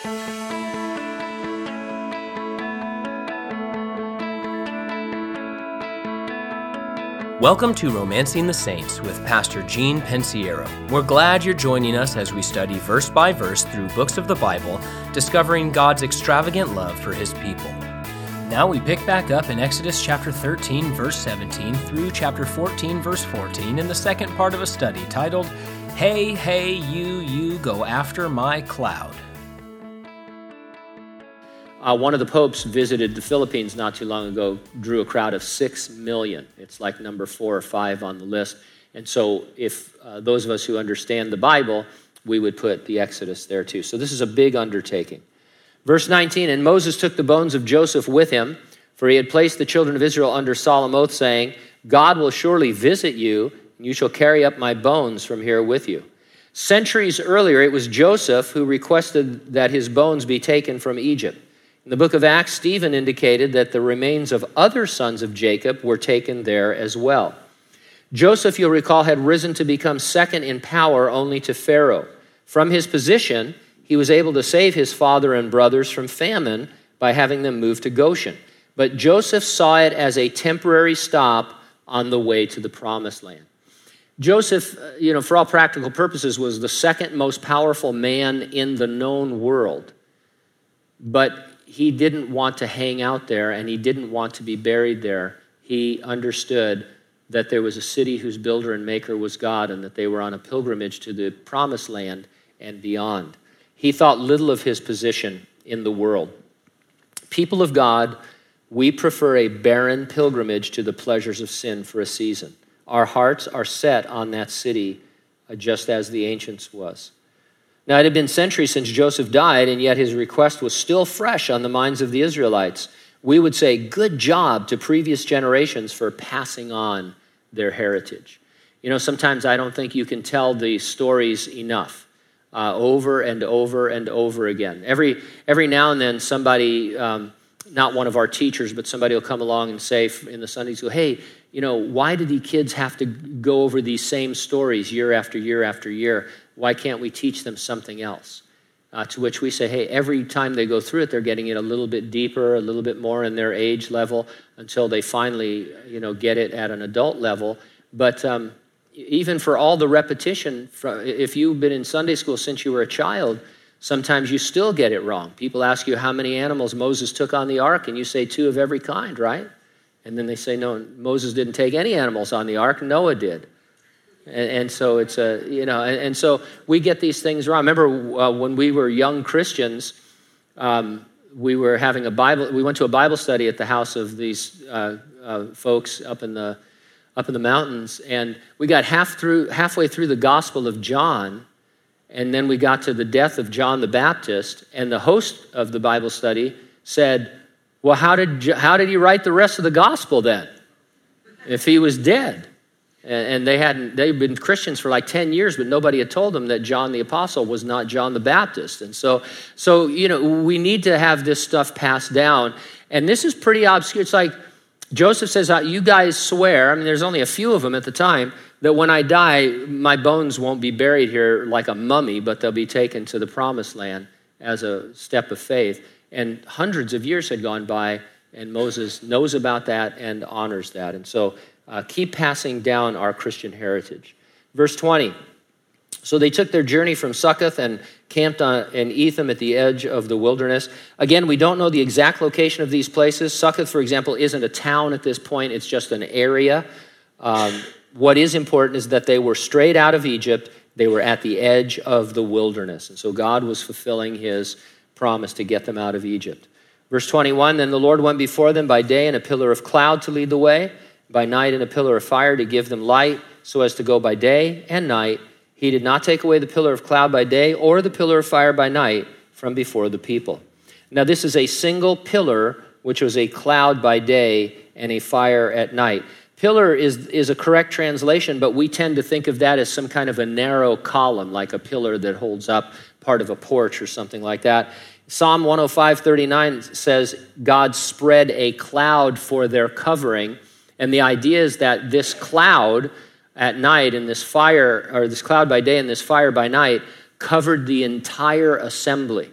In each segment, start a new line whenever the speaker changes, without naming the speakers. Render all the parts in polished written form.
Welcome to Romancing the Saints with Pastor Gene Pensiero. We're glad you're joining us as we study verse by verse through books of the Bible, discovering God's extravagant love for His people. Now we pick back up in Exodus chapter 13, verse 17 through chapter 14, verse 14 in the second part of a study titled, Hey, Hey, You Go After My Cloud.
One of the popes visited the Philippines not too long ago, drew a crowd of 6 million. It's like number 4 or 5 on the list. And so if those of us who understand the Bible, we would put the Exodus there too. So this is a big undertaking. Verse 19, and Moses took the bones of Joseph with him, for he had placed the children of Israel under solemn oath, saying, God will surely visit you, and you shall carry up my bones from here with you. Centuries earlier, it was Joseph who requested that his bones be taken from Egypt. In the book of Acts, Stephen indicated that the remains of other sons of Jacob were taken there as well. Joseph, you'll recall, had risen to become second in power only to Pharaoh. From his position, he was able to save his father and brothers from famine by having them move to Goshen. But Joseph saw it as a temporary stop on the way to the promised land. Joseph, for all practical purposes, was the second most powerful man in the known world. But he didn't want to hang out there, and he didn't want to be buried there. He understood that there was a city whose builder and maker was God, and that they were on a pilgrimage to the promised land and beyond. He thought little of his position in the world. People of God, we prefer a barren pilgrimage to the pleasures of sin for a season. Our hearts are set on that city, just as the ancients was. Now, it had been centuries since Joseph died, and yet his request was still fresh on the minds of the Israelites. We would say, good job to previous generations for passing on their heritage. Sometimes I don't think you can tell the stories enough, over and over and over again. Every now and then somebody, not one of our teachers, but somebody will come along and say in the Sunday school, hey, why do the kids have to go over these same stories year after year after year? Why can't we teach them something else? To which we say, hey, every time they go through it, they're getting it a little bit deeper, a little bit more in their age level until they finally, get it at an adult level. But even for all the repetition, if you've been in Sunday school since you were a child, sometimes you still get it wrong. People ask you how many animals Moses took on the ark, and you say 2 of every kind, right? And then they say, no, Moses didn't take any animals on the ark, Noah did. And so it's and so we get these things wrong. I remember when we were young Christians, we were having we went to a Bible study at the house of these folks up in the mountains, and we got halfway through the Gospel of John, and then we got to the death of John the Baptist, and the host of the Bible study said, well, how did he write the rest of the gospel then, if he was dead? And they'd been Christians for like 10 years, but nobody had told them that John the Apostle was not John the Baptist. And so we need to have this stuff passed down. And this is pretty obscure. It's like Joseph says, you guys swear, there's only a few of them at the time, that when I die, my bones won't be buried here like a mummy, but they'll be taken to the promised land as a step of faith. And hundreds of years had gone by, and Moses knows about that and honors that. And so keep passing down our Christian heritage. Verse 20, so they took their journey from Succoth and camped in Etham at the edge of the wilderness. Again, we don't know the exact location of these places. Succoth, for example, isn't a town at this point. It's just an area. What is important is that they were straight out of Egypt. They were at the edge of the wilderness. And so God was fulfilling his promise to get them out of Egypt. Verse 21, then the Lord went before them by day in a pillar of cloud to lead the way, by night in a pillar of fire to give them light, so as to go by day and night. He did not take away the pillar of cloud by day or the pillar of fire by night from before the people. Now this is a single pillar, which was a cloud by day and a fire at night. Pillar is a correct translation, but we tend to think of that as some kind of a narrow column, like a pillar that holds up part of a porch or something like that. Psalm 105:39 says, God spread a cloud for their covering. And the idea is that this cloud at night and this fire, or this cloud by day and this fire by night, covered the entire assembly.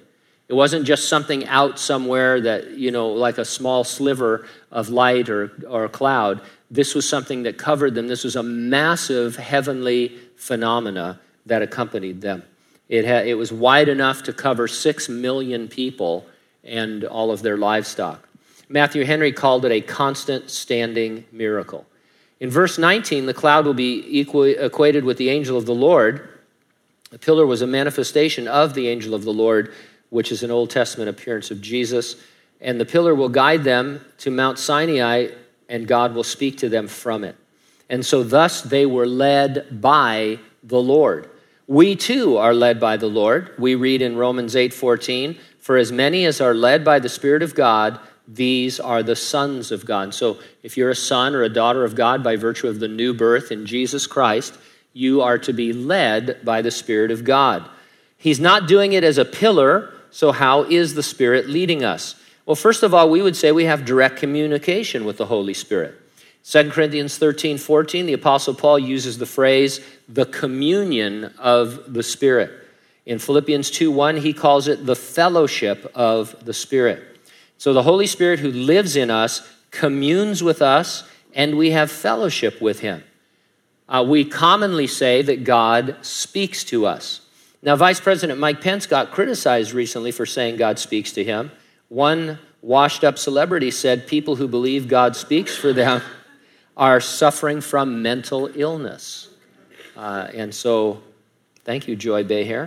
It wasn't just something out somewhere that, like a small sliver of light or a cloud. This was something that covered them. This was a massive heavenly phenomena that accompanied them. It was wide enough to cover 6 million people and all of their livestock. Matthew Henry called it a constant standing miracle. In verse 19, the cloud will be equated with the angel of the Lord. The pillar was a manifestation of the angel of the Lord, which is an Old Testament appearance of Jesus. And the pillar will guide them to Mount Sinai, and God will speak to them from it. And so thus they were led by the Lord. We too are led by the Lord. We read in Romans 8:14, "For as many as are led by the Spirit of God, these are the sons of God." So if you're a son or a daughter of God by virtue of the new birth in Jesus Christ, you are to be led by the Spirit of God. He's not doing it as a pillar, so how is the Spirit leading us? Well, first of all, we would say we have direct communication with the Holy Spirit. 2 Corinthians 13:14, the Apostle Paul uses the phrase, the communion of the Spirit. In Philippians 2:1, he calls it the fellowship of the Spirit. So the Holy Spirit who lives in us communes with us, and we have fellowship with him. We commonly say that God speaks to us. Now, Vice President Mike Pence got criticized recently for saying God speaks to him. One washed-up celebrity said people who believe God speaks for them are suffering from mental illness. And so, thank you, Joy Behar.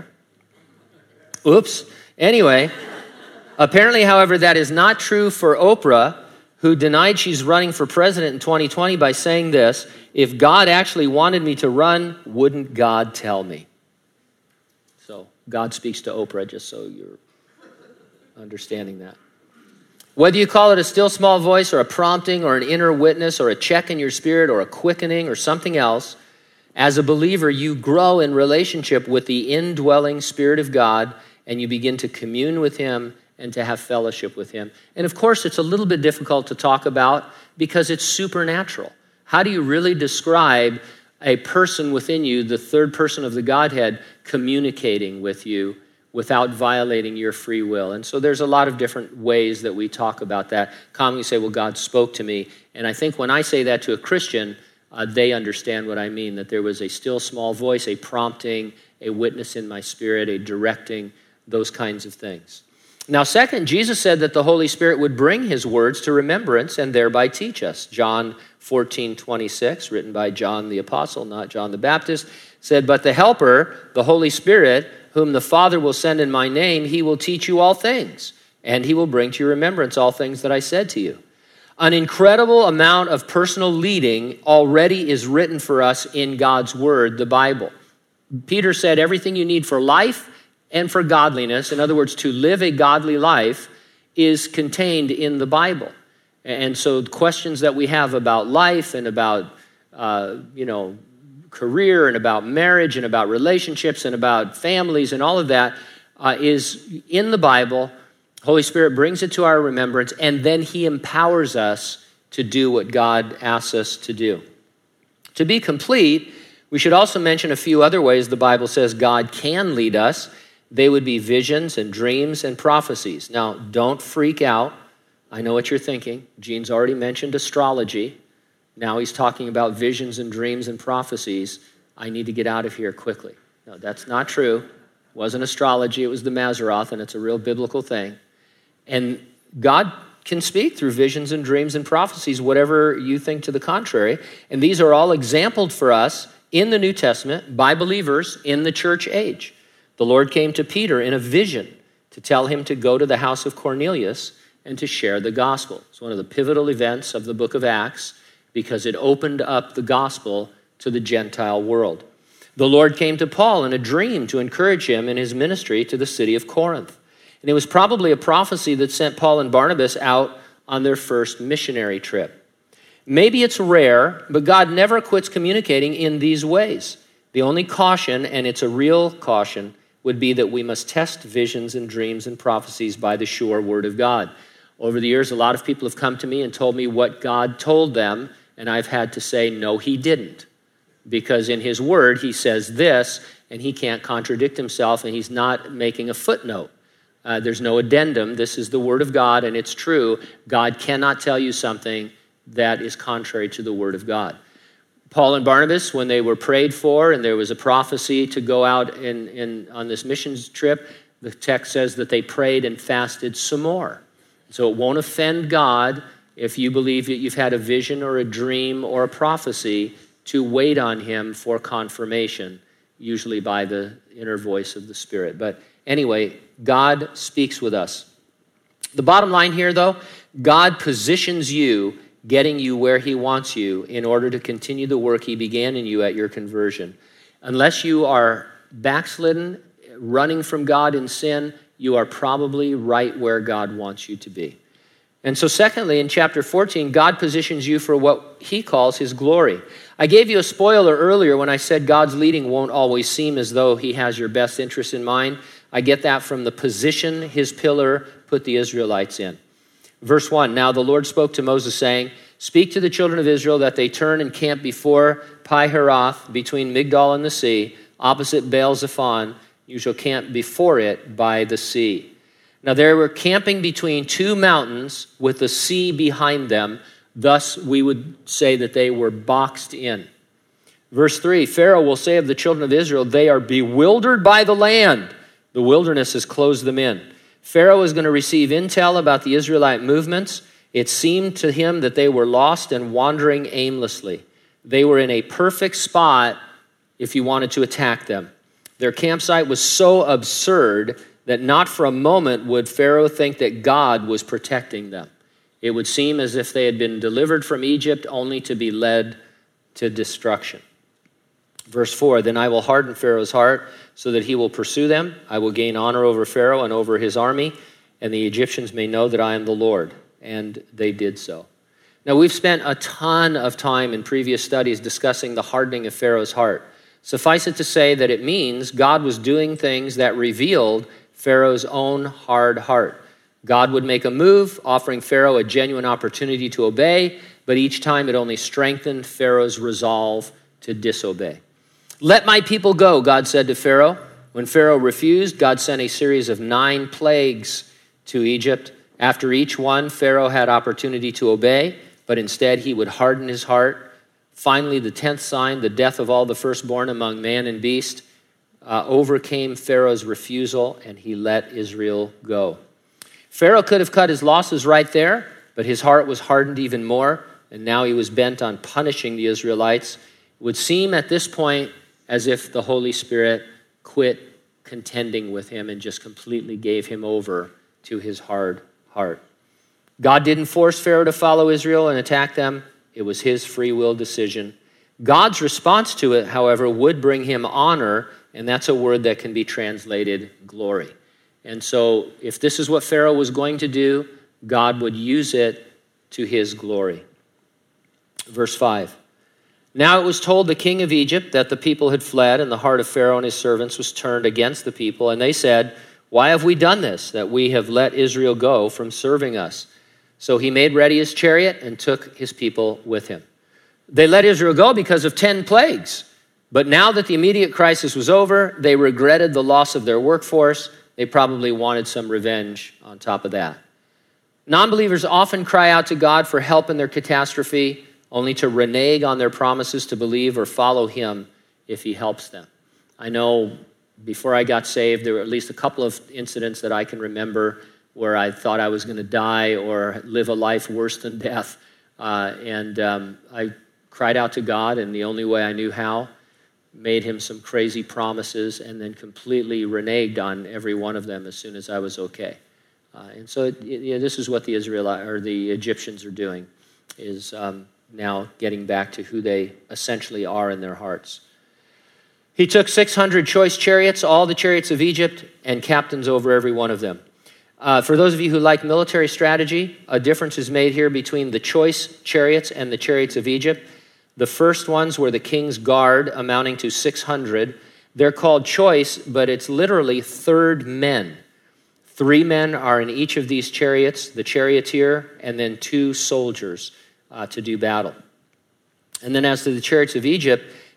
Oops. Anyway, apparently, however, that is not true for Oprah, who denied she's running for president in 2020 by saying this, "If God actually wanted me to run, wouldn't God tell me?" So God speaks to Oprah, just so you're understanding that. Whether you call it a still small voice or a prompting or an inner witness or a check in your spirit or a quickening or something else, as a believer, you grow in relationship with the indwelling Spirit of God, and you begin to commune with him and to have fellowship with him. And of course, it's a little bit difficult to talk about because it's supernatural. How do you really describe a person within you, the third person of the Godhead, communicating with you without violating your free will? And so there's a lot of different ways that we talk about that. Commonly say, well, God spoke to me. And I think when I say that to a Christian, they understand what I mean, that there was a still small voice, a prompting, a witness in my spirit, a directing, those kinds of things. Now, second, Jesus said that the Holy Spirit would bring his words to remembrance and thereby teach us. John 14:26, written by John the Apostle, not John the Baptist, said, "But the Helper, the Holy Spirit, whom the Father will send in my name, he will teach you all things, and he will bring to your remembrance all things that I said to you." An incredible amount of personal leading already is written for us in God's Word, the Bible. Peter said everything you need for life and for godliness, in other words, to live a godly life, is contained in the Bible. And so the questions that we have about life and about, career and about marriage and about relationships and about families and all of that is in the Bible. Holy Spirit brings it to our remembrance, and then he empowers us to do what God asks us to do. To be complete, we should also mention a few other ways the Bible says God can lead us. They would be visions and dreams and prophecies. Now, don't freak out. I know what you're thinking. Gene's already mentioned astrology. Now he's talking about visions and dreams and prophecies. I need to get out of here quickly. No, that's not true. It wasn't astrology. It was the Mazzaroth, and it's a real biblical thing. And God can speak through visions and dreams and prophecies, whatever you think to the contrary. And these are all exampled for us in the New Testament by believers in the church age. The Lord came to Peter in a vision to tell him to go to the house of Cornelius and to share the gospel. It's one of the pivotal events of the book of Acts because it opened up the gospel to the Gentile world. The Lord came to Paul in a dream to encourage him in his ministry to the city of Corinth. And it was probably a prophecy that sent Paul and Barnabas out on their first missionary trip. Maybe it's rare, but God never quits communicating in these ways. The only caution, and it's a real caution, would be that we must test visions and dreams and prophecies by the sure word of God. Over the years, a lot of people have come to me and told me what God told them, and I've had to say, no, he didn't. Because in his word, he says this, and he can't contradict himself, and he's not making a footnote. There's no addendum. This is the word of God, and it's true. God cannot tell you something that is contrary to the word of God. Paul and Barnabas, when they were prayed for and there was a prophecy to go out on this missions trip, the text says that they prayed and fasted some more. So it won't offend God if you believe that you've had a vision or a dream or a prophecy to wait on him for confirmation, usually by the inner voice of the Spirit. But anyway, God speaks with us. The bottom line here, though, God positions you, getting you where he wants you in order to continue the work he began in you at your conversion. Unless you are backslidden, running from God in sin, you are probably right where God wants you to be. And so secondly, in chapter 14, God positions you for what he calls his glory. I gave you a spoiler earlier when I said God's leading won't always seem as though he has your best interest in mind. I get that from the position his pillar put the Israelites in. Verse 1, now the Lord spoke to Moses saying, speak to the children of Israel that they turn and camp before Pi-Hahiroth, between Migdol and the sea, opposite Baal-Zephon. You shall camp before it by the sea. Now they were camping between two mountains with the sea behind them. Thus we would say that they were boxed in. Verse 3, Pharaoh will say of the children of Israel, they are bewildered by the land. The wilderness has closed them in. Pharaoh is going to receive intel about the Israelite movements. It seemed to him that they were lost and wandering aimlessly. They were in a perfect spot if you wanted to attack them. Their campsite was so absurd that not for a moment would Pharaoh think that God was protecting them. It would seem as if they had been delivered from Egypt only to be led to destruction. Verse 4, then I will harden Pharaoh's heart so that he will pursue them. I will gain honor over Pharaoh and over his army, and the Egyptians may know that I am the Lord. And they did so. Now, we've spent a ton of time in previous studies discussing the hardening of Pharaoh's heart. Suffice it to say that it means God was doing things that revealed Pharaoh's own hard heart. God would make a move, offering Pharaoh a genuine opportunity to obey, but each time it only strengthened Pharaoh's resolve to disobey. Let my people go, God said to Pharaoh. When Pharaoh refused, God sent a series of 9 plagues to Egypt. After each one, Pharaoh had opportunity to obey, but instead he would harden his heart. Finally, the 10th sign, the death of all the firstborn among man and beast, overcame Pharaoh's refusal, and he let Israel go. Pharaoh could have cut his losses right there, but his heart was hardened even more, and now he was bent on punishing the Israelites. It would seem at this point as if the Holy Spirit quit contending with him and just completely gave him over to his hard heart. God didn't force Pharaoh to follow Israel and attack them. It was his free will decision. God's response to it, however, would bring him honor, and that's a word that can be translated glory. And so if this is what Pharaoh was going to do, God would use it to his glory. Verse 5. Now it was told the king of Egypt that the people had fled, and the heart of Pharaoh and his servants was turned against the people, and they said, why have we done this, that we have let Israel go from serving us? So he made ready his chariot and took his people with him. They let Israel go because of 10 plagues. But now that the immediate crisis was over, they regretted the loss of their workforce. They probably wanted some revenge on top of that. Non-believers often cry out to God for help in their catastrophe, only to renege on their promises to believe or follow him if he helps them. I know before I got saved, there were at least a couple of incidents that I can remember where I thought I was going to die or live a life worse than death. I cried out to God, and the only way I knew how, made him some crazy promises, and then completely reneged on every one of them as soon as I was okay. And so this is what the Egyptians are doing, is now getting back to who they essentially are in their hearts. He took 600 choice chariots, all the chariots of Egypt, and captains over every one of them. For those of you who like military strategy, a difference is made here between the choice chariots and the chariots of Egypt. The first ones were the king's guard, amounting to 600. They're called choice, but it's literally third men. 3 men are in each of these chariots, the charioteer, and then 2 soldiers to do battle. And then as to the chariots of Egypt,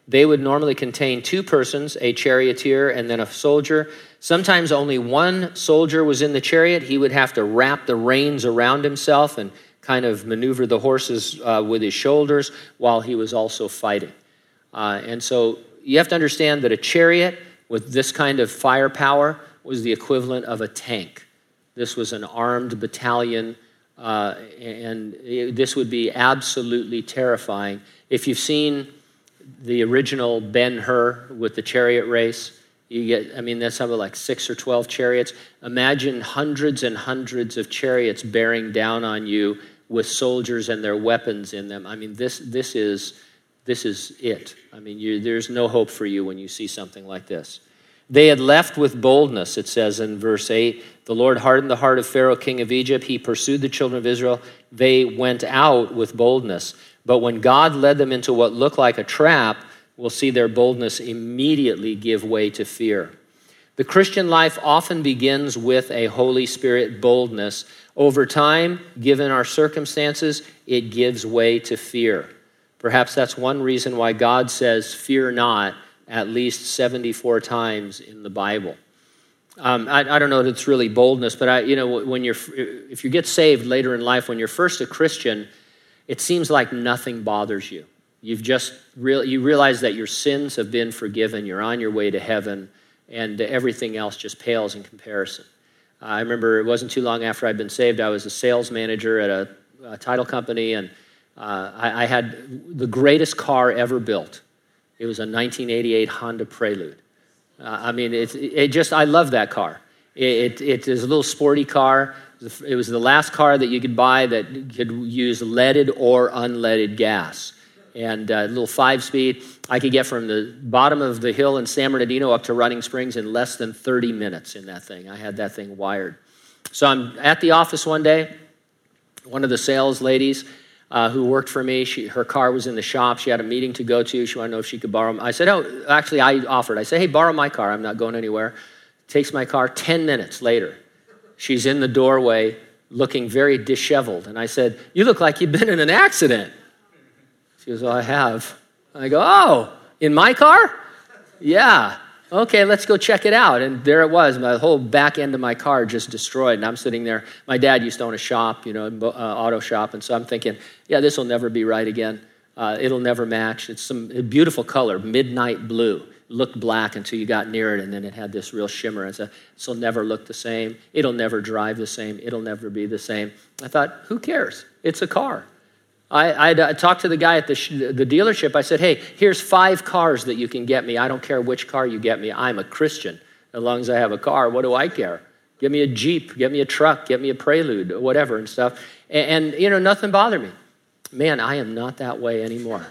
They would normally contain 2 persons, a charioteer and then a soldier. Sometimes only one soldier was in the chariot. He would have to wrap the reins around himself and kind of maneuver the horses with his shoulders while he was also fighting. And so you have to understand that a chariot with this kind of firepower was the equivalent of a tank. This was an armed battalion, and this would be absolutely terrifying. If you've seen the original Ben-Hur with the chariot race, that's something like 6 or 12 chariots. Imagine hundreds and hundreds of chariots bearing down on you with soldiers and their weapons in them. I mean, this is it. I mean, there's no hope for you when you see something like this. They had left with boldness, it says in verse 8. The Lord hardened the heart of Pharaoh, king of Egypt. He pursued the children of Israel. They went out with boldness. But when God led them into what looked like a trap, we'll see their boldness immediately give way to fear. The Christian life often begins with a Holy Spirit boldness. Over time, given our circumstances, it gives way to fear. Perhaps that's one reason why God says, fear not, at least 74 times in the Bible. I don't know if it's really boldness, but if you get saved later in life, when you're first a Christian, it seems like nothing bothers you. You realize that your sins have been forgiven, you're on your way to heaven, and everything else just pales in comparison. I remember it wasn't too long after I'd been saved, I was a sales manager at a title company, and I had the greatest car ever built. It was a 1988 Honda Prelude. I love that car. It is a little sporty car. It was the last car that you could buy that could use leaded or unleaded gas. And a little 5-speed. I could get from the bottom of the hill in San Bernardino up to Running Springs in less than 30 minutes in that thing. I had that thing wired. So I'm at the office one day. One of the sales ladies who worked for me, her car was in the shop. She had a meeting to go to. She wanted to know if she could borrow. I said, I offered. I said, hey, borrow my car. I'm not going anywhere. Takes my car. 10 minutes later, she's in the doorway looking very disheveled. And I said, you look like you've been in an accident. She goes, I have. I go, oh, in my car? Yeah. Okay, let's go check it out. And there it was. My whole back end of my car just destroyed. And I'm sitting there. My dad used to own a shop, auto shop. And so I'm thinking, yeah, this will never be right again. It'll never match. It's some beautiful color, midnight blue. Looked black until you got near it, and then it had this real shimmer. I said, this will never look the same. It'll never drive the same. It'll never be the same. I thought, who cares? It's a car. I talked to the guy at the dealership. I said, hey, here's 5 cars that you can get me. I don't care which car you get me. I'm a Christian. As long as I have a car, what do I care? Get me a Jeep, get me a truck, get me a Prelude, whatever and stuff. And nothing bothered me. Man, I am not that way anymore.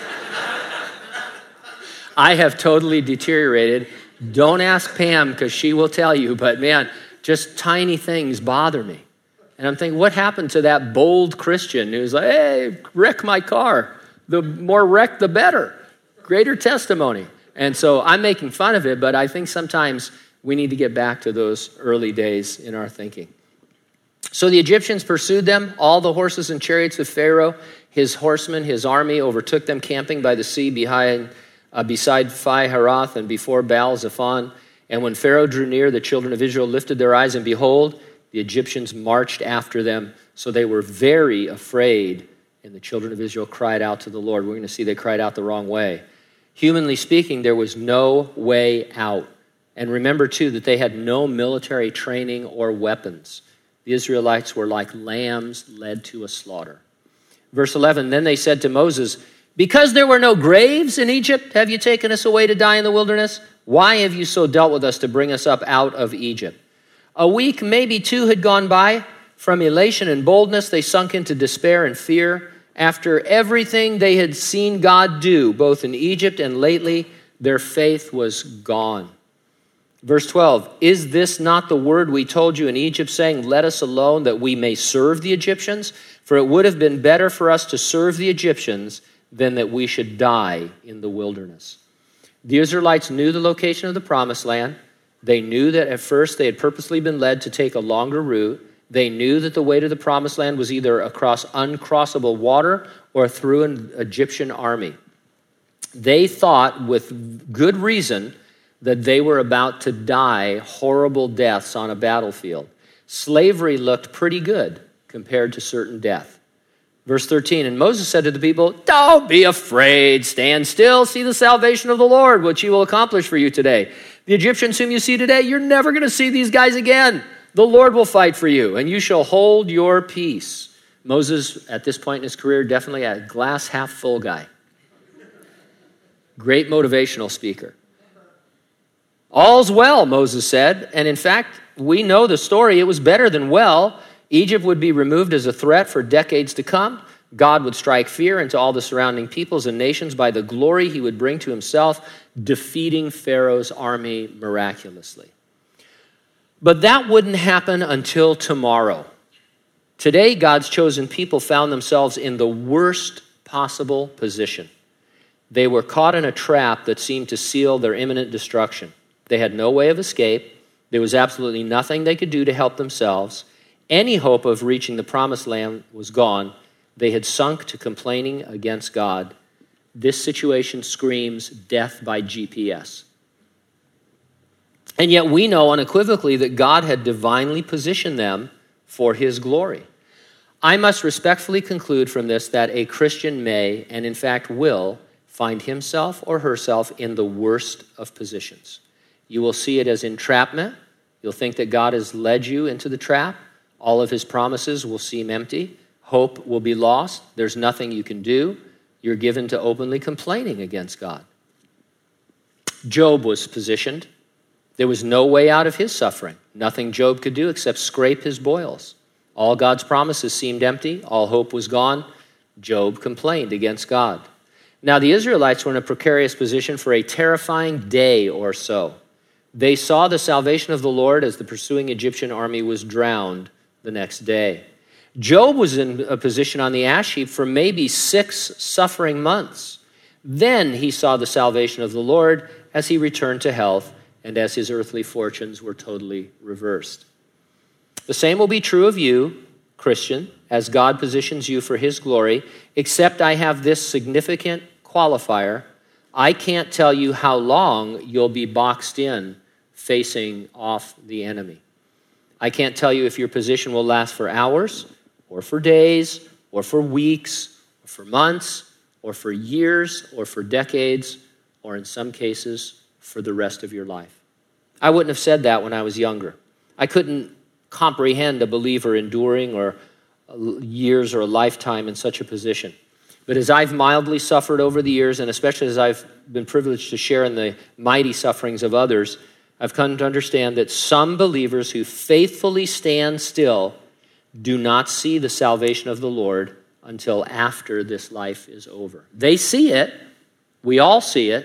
I have totally deteriorated. Don't ask Pam because she will tell you, but man, just tiny things bother me. And I'm thinking, what happened to that bold Christian who's like, hey, wreck my car. The more wreck, the better. Greater testimony. And so I'm making fun of it, but I think sometimes we need to get back to those early days in our thinking. So the Egyptians pursued them. All the horses and chariots of Pharaoh, his horsemen, his army overtook them camping by the sea beside Pi-hahiroth and before Baal-zephon. And when Pharaoh drew near, the children of Israel lifted their eyes, and behold, the Egyptians marched after them, so they were very afraid, and the children of Israel cried out to the Lord. We're going to see they cried out the wrong way. Humanly speaking, there was no way out. And remember, too, that they had no military training or weapons. The Israelites were like lambs led to a slaughter. Verse 11, then they said to Moses, because there were no graves in Egypt, have you taken us away to die in the wilderness? Why have you so dealt with us to bring us up out of Egypt? A week, maybe 2, had gone by. From elation and boldness, they sunk into despair and fear. After everything they had seen God do, both in Egypt and lately, their faith was gone. Verse 12, is this not the word we told you in Egypt, saying, let us alone that we may serve the Egyptians? For it would have been better for us to serve the Egyptians than that we should die in the wilderness. The Israelites knew the location of the promised land. They knew that at first they had purposely been led to take a longer route. They knew that the way to the promised land was either across uncrossable water or through an Egyptian army. They thought with good reason that they were about to die horrible deaths on a battlefield. Slavery looked pretty good compared to certain death. Verse 13, and Moses said to the people, don't be afraid, stand still, see the salvation of the Lord, which he will accomplish for you today. The Egyptians whom you see today, you're never going to see these guys again. The Lord will fight for you, and you shall hold your peace. Moses, at this point in his career, definitely a glass half full guy. Great motivational speaker. All's well, Moses said, and in fact, we know the story. It was better than well. Egypt would be removed as a threat for decades to come. God would strike fear into all the surrounding peoples and nations by the glory he would bring to himself, defeating Pharaoh's army miraculously. But that wouldn't happen until tomorrow. Today, God's chosen people found themselves in the worst possible position. They were caught in a trap that seemed to seal their imminent destruction. They had no way of escape. There was absolutely nothing they could do to help themselves. Any hope of reaching the promised land was gone. They had sunk to complaining against God. This situation screams death by GPS. And yet we know unequivocally that God had divinely positioned them for his glory. I must respectfully conclude from this that a Christian may, and in fact will, find himself or herself in the worst of positions. You will see it as entrapment. You'll think that God has led you into the trap. All of his promises will seem empty. Hope will be lost. There's nothing you can do. You're given to openly complaining against God. Job was positioned. There was no way out of his suffering. Nothing Job could do except scrape his boils. All God's promises seemed empty. All hope was gone. Job complained against God. Now, the Israelites were in a precarious position for a terrifying day or so. They saw the salvation of the Lord as the pursuing Egyptian army was drowned the next day. Job was in a position on the ash heap for maybe 6 suffering months. Then he saw the salvation of the Lord as he returned to health and as his earthly fortunes were totally reversed. The same will be true of you, Christian, as God positions you for his glory, except I have this significant qualifier. I can't tell you how long you'll be boxed in facing off the enemy. I can't tell you if your position will last for hours or for days or for weeks or for months or for years or for decades or in some cases for the rest of your life. I wouldn't have said that when I was younger. I couldn't comprehend a believer enduring or years or a lifetime in such a position. But as I've mildly suffered over the years, and especially as I've been privileged to share in the mighty sufferings of others, I've come to understand that some believers who faithfully stand still do not see the salvation of the Lord until after this life is over. They see it. We all see it.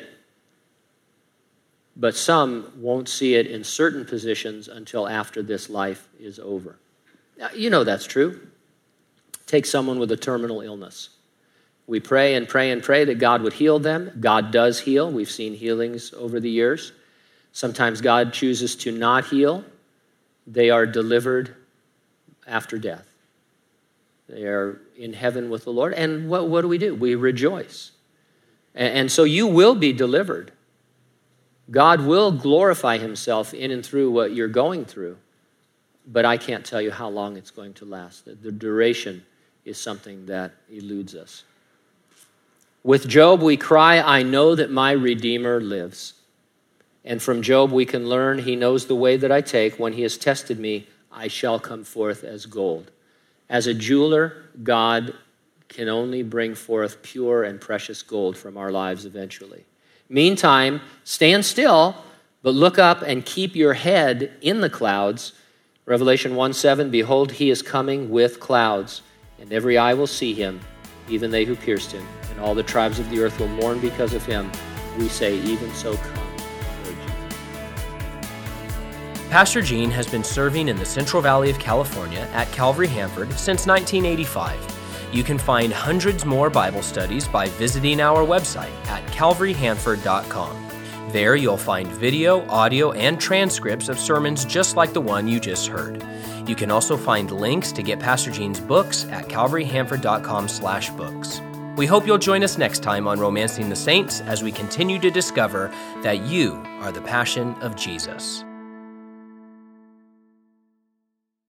But some won't see it in certain positions until after this life is over. Now, you know that's true. Take someone with a terminal illness. We pray and pray and pray that God would heal them. God does heal. We've seen healings over the years. Sometimes God chooses to not heal. They are delivered after death. They are in heaven with the Lord. And what do? We rejoice. And so you will be delivered. God will glorify himself in and through what you're going through. But I can't tell you how long it's going to last. The duration is something that eludes us. With Job, we cry, I know that my Redeemer lives. And from Job, we can learn he knows the way that I take. When he has tested me, I shall come forth as gold. As a jeweler, God can only bring forth pure and precious gold from our lives eventually. Meantime, stand still, but look up and keep your head in the clouds. Revelation 1:7, behold, he is coming with clouds, and every eye will see him, even they who pierced him, and all the tribes of the earth will mourn because of him. We say, even so come, Lord Jesus.
Pastor Gene has been serving in the Central Valley of California at Calvary Hanford since 1985. You can find hundreds more Bible studies by visiting our website at calvaryhanford.com. There you'll find video, audio, and transcripts of sermons just like the one you just heard. You can also find links to get Pastor Gene's books at calvaryhanford.com/books. We hope you'll join us next time on Romancing the Saints as we continue to discover that you are the passion of Jesus.